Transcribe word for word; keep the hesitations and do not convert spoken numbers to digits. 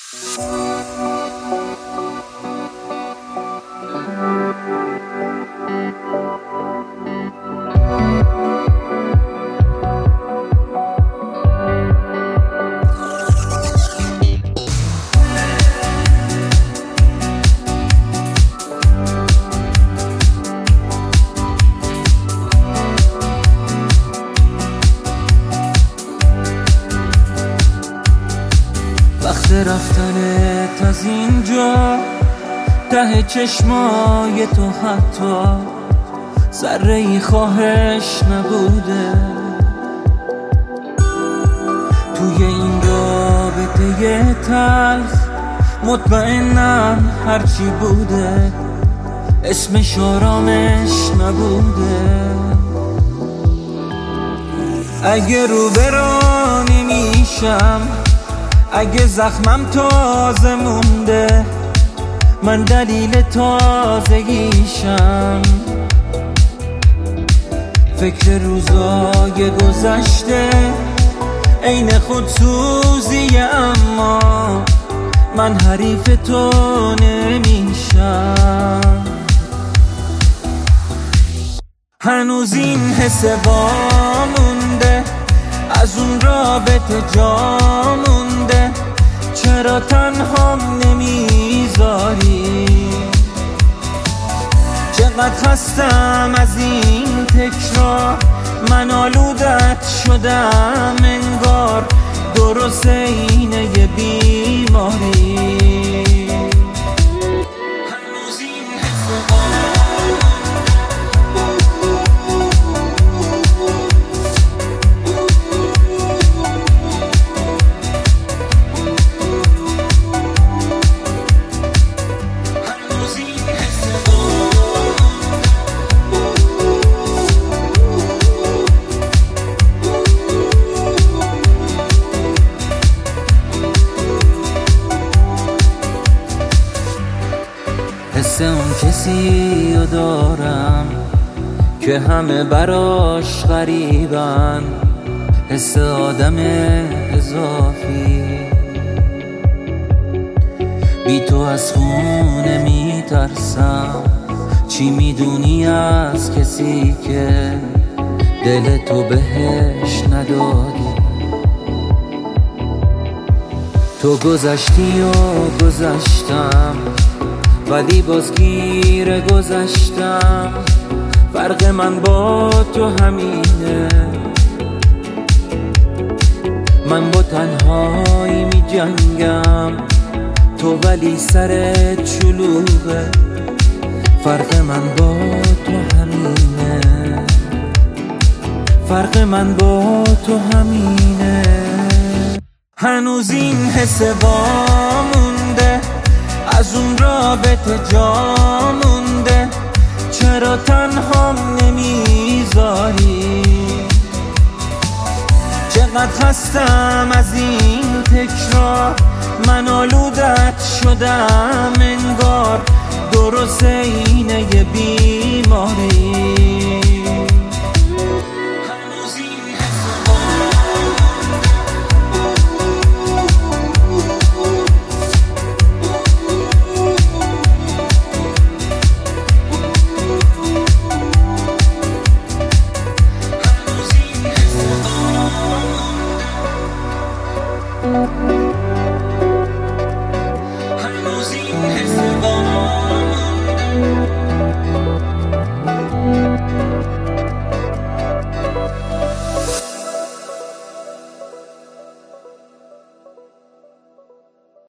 وقت رفتنت از اینجا، ته چشمای تو حتی ذره‌ای خواهش نبوده. توی این رابطه تلخ مطمئنم هرچی بوده اسمش آرامش نبوده. اگه رو برا نمیشم، اگه زخمم تازه مونده، من دلیل تازگیشم. فکر روزای گذشته عین خودسوزی، اما من حریف تو نمیشم. هنوز این حس با مونده، از اون رابطه جا مونده. چرا تنهام نمیذاری؟ چقدر خستم از این تکرار، من آلودت شدم انگار، درست اینه یه بیماری. هنوز این حس حس اون کسی رو دارم که همه براش غریبن، حس آدم اضافی. بی تو از خونه میترسم، چی میدونی از کسی که دل تو بهش ندادی. تو گذشتی و گذشتم، ولی باز گیر گذشتم. فرق من با تو همینه، من با تنهایی می جنگم، تو ولی سرت شلوغه. فرق من با تو همینه، فرق من با تو همینه. هنوز این حس با مونده، از اون رابطه جا مونده. چرا تنهام نمیذاری؟ چقدر خستم از این تکرار، من آلودت شدم انگار، درست اینه یه بیماری.